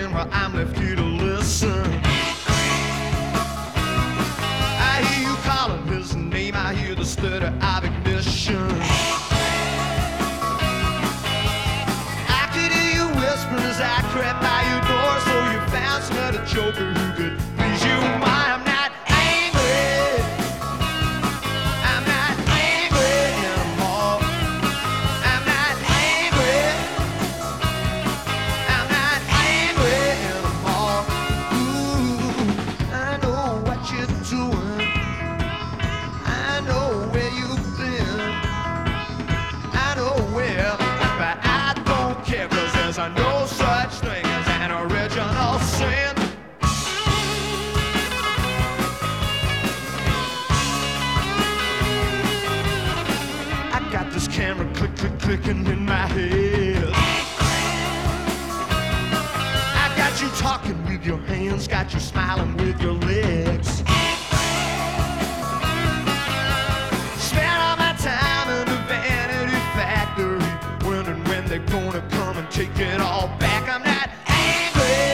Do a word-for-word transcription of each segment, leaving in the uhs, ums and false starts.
camera, I'm left here to listen. I hear you calling his name, I hear the stutter of ignition. I could hear you whisper as I crept by your door, so you found some other joker who could please you. My, I'm not angry. I'm not angry anymore. I'm not angry. I'm not angry anymore. Ooh, I know what you're doing. I know where you've been. I know where, but I don't care, 'cause there's no such thing as an original sin. I got this camera click, click, clicking in my head. I got you talking with your hands, got you smiling with your legs. Spend all my time in the vanity factory, wondering when they're gonna come and take it all back. I'm not angry.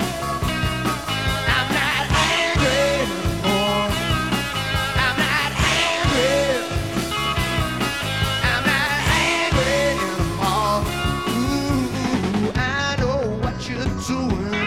I'm not angry anymore. I'm not angry. I'm not angry anymore. Ooh, I know what you're doing.